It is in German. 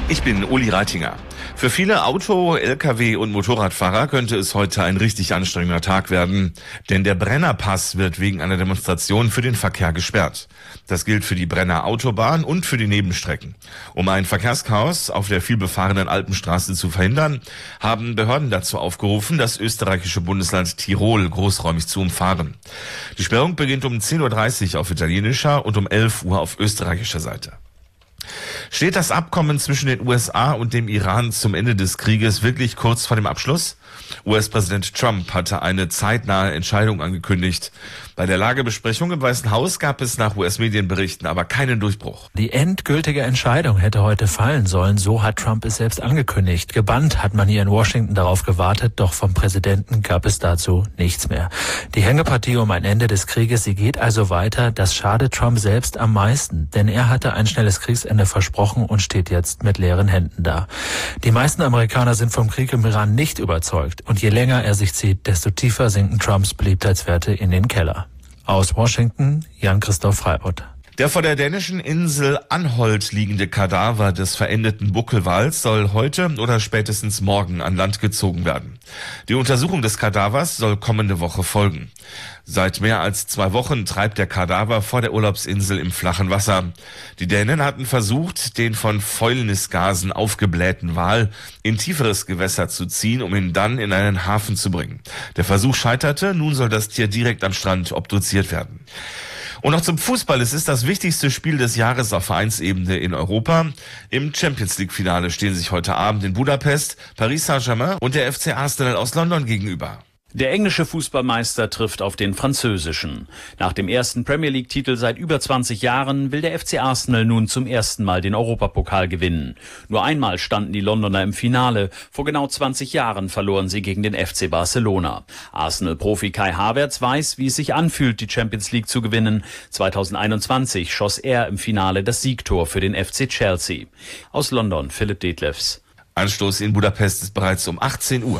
Ich bin Uli Reitinger. Für viele Auto-, Lkw- und Motorradfahrer könnte es heute ein richtig anstrengender Tag werden, denn der Brennerpass wird wegen einer Demonstration für den Verkehr gesperrt. Das gilt für die Brenner Autobahn und für die Nebenstrecken. Um ein Verkehrschaos auf der vielbefahrenen Alpenstraße zu verhindern, haben Behörden dazu aufgerufen, das österreichische Bundesland Tirol großräumig zu umfahren. Die Sperrung beginnt um 10:30 Uhr auf italienischer und um 11 Uhr auf österreichischer Seite. Steht das Abkommen zwischen den USA und dem Iran zum Ende des Krieges wirklich kurz vor dem Abschluss? US-Präsident Trump hatte eine zeitnahe Entscheidung angekündigt. Bei der Lagebesprechung im Weißen Haus gab es nach US-Medienberichten aber keinen Durchbruch. Die endgültige Entscheidung hätte heute fallen sollen, so hat Trump es selbst angekündigt. Gebannt hat man hier in Washington darauf gewartet, doch vom Präsidenten gab es dazu nichts mehr. Die Hängepartie um ein Ende des Krieges, sie geht also weiter. Das schadet Trump selbst am meisten, denn er hatte ein schnelles Kriegsende versprochen und steht jetzt mit leeren Händen da. Die meisten Amerikaner sind vom Krieg im Iran nicht überzeugt. Und je länger er sich zieht, desto tiefer sinken Trumps Beliebtheitswerte in den Keller. Aus Washington, Jan-Christoph Freibutt. Der vor der dänischen Insel Anholt liegende Kadaver des verendeten Buckelwals soll heute oder spätestens morgen an Land gezogen werden. Die Untersuchung des Kadavers soll kommende Woche folgen. Seit mehr als 2 Wochen treibt der Kadaver vor der Urlaubsinsel im flachen Wasser. Die Dänen hatten versucht, den von Fäulnisgasen aufgeblähten Wal in tieferes Gewässer zu ziehen, um ihn dann in einen Hafen zu bringen. Der Versuch scheiterte, nun soll das Tier direkt am Strand obduziert werden. Und noch zum Fußball. Es ist das wichtigste Spiel des Jahres auf Vereinsebene in Europa. Im Champions-League-Finale stehen sich heute Abend in Budapest Paris Saint-Germain und der FC Arsenal aus London gegenüber. Der englische Fußballmeister trifft auf den französischen. Nach dem ersten Premier-League-Titel seit über 20 Jahren will der FC Arsenal nun zum ersten Mal den Europapokal gewinnen. Nur einmal standen die Londoner im Finale. Vor genau 20 Jahren verloren sie gegen den FC Barcelona. Arsenal-Profi Kai Havertz weiß, wie es sich anfühlt, die Champions League zu gewinnen. 2021 schoss er im Finale das Siegtor für den FC Chelsea. Aus London, Philipp Detlefs. Anstoß in Budapest ist bereits um 18 Uhr.